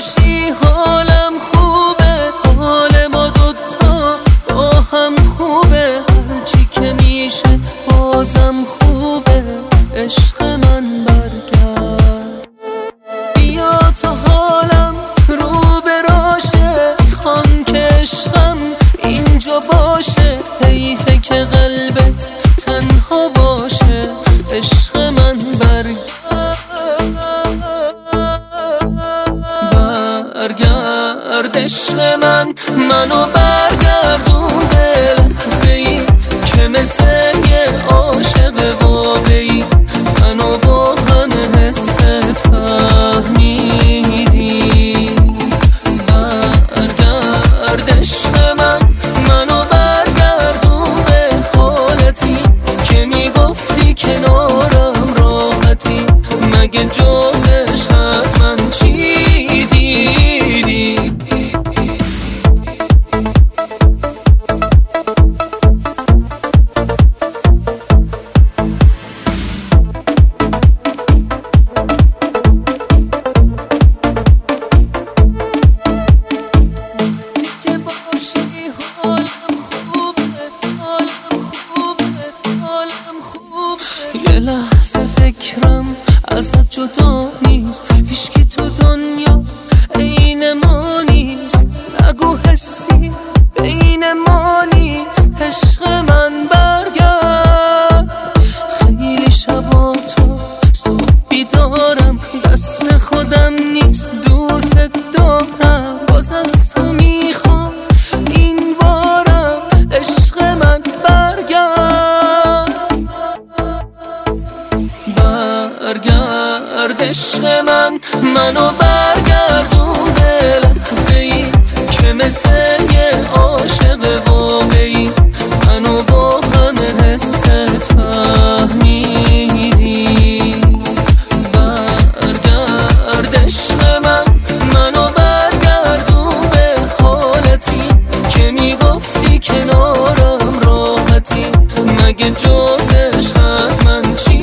باشی حالم خوبه، حال ما دوتا با هم خوبه، هرچی که میشه بازم خوبه. عشق من برگرد، بیا تا حالم رو براشه، میخوام که عشقم اینجا باشه، حیفه که قلبت تنها باشه. عشق من برگرد، عشق من منو برگردون به لحظه‌ای که مثل یه عاشق واقعی منو با همه حست فهمیدی. برگرد عشق من منو برگردون به حالتی که میگفتی کنارم راحتی، مگه جزش از من چی دیدی؟ یه لحظه فکرم ازت جدا نیست، هیچکی تو دنیا عین ما نیست، نگو حسی بین ما نیست. عشق من برگرد، خیلی شبا تو صبح بیدارم، دست خودم نیست دوست دارم، باز از تو میخوام این بارم. عشق من برگرد عشق من منو برگردون به لحظه‌ای که مثل یه عاشق واقعی منو با همه حست فهمیدی. برگرد عشق من منو برگردون به حالتی که میگفتی کنارم راحتی، مگه جزش از من چی